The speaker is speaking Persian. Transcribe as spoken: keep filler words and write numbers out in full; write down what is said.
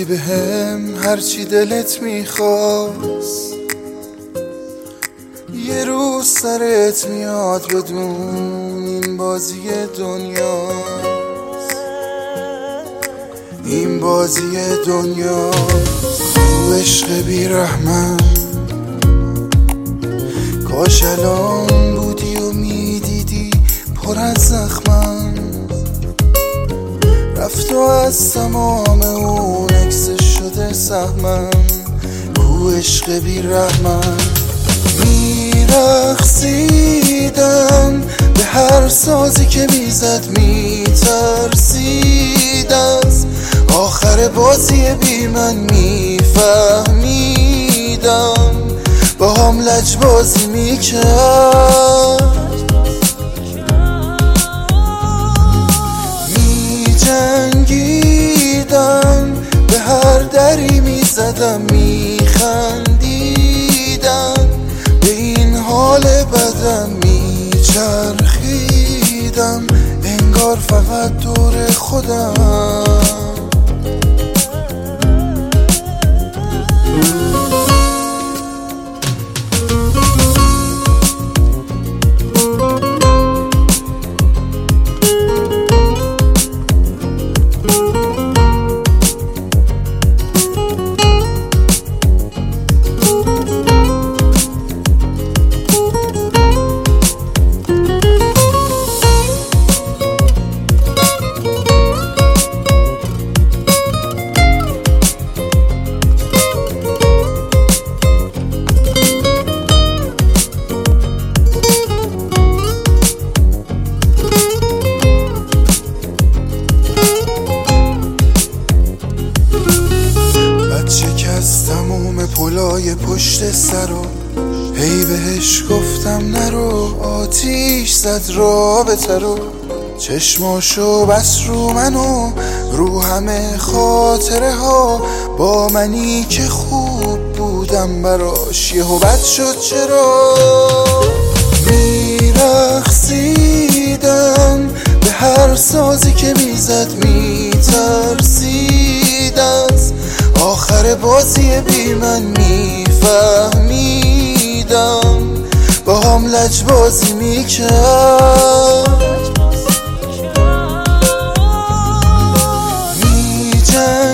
گفتی به هم هرچی دلت میخواست، یه روز سرت میاد بدون این بازی دنیاست، این بازی دنیاست. تو عشق بی رحمم کاش الان بودی و میدیدی پر از زخمم، رفت و از تمام اون اکسش شده سهمم. تو عشق بی رحمم میرقصیدم، به هر سازی که میزد میترسید، از آخر بازی بی من میفهمیدم، با هم لجبازی میکرد، میجنگیدم، به هر دری میزدم میخندیدم، به این حال بدم میچرخیدم، انگار فقط دور خودم. تموم پلای پشت سرو هی بهش گفتم نرو، آتیش زد رابطه رو، چشماشو بس رو منو، رو همه خاطره ها، با منی که خوب بودم براش یهو بد شد چرا. میرقصیدم، به هر سازی که میزد میترسید، از آخر بازی بی من میفهمیدم، با هم لجبازی میکرد، میجنگیدم،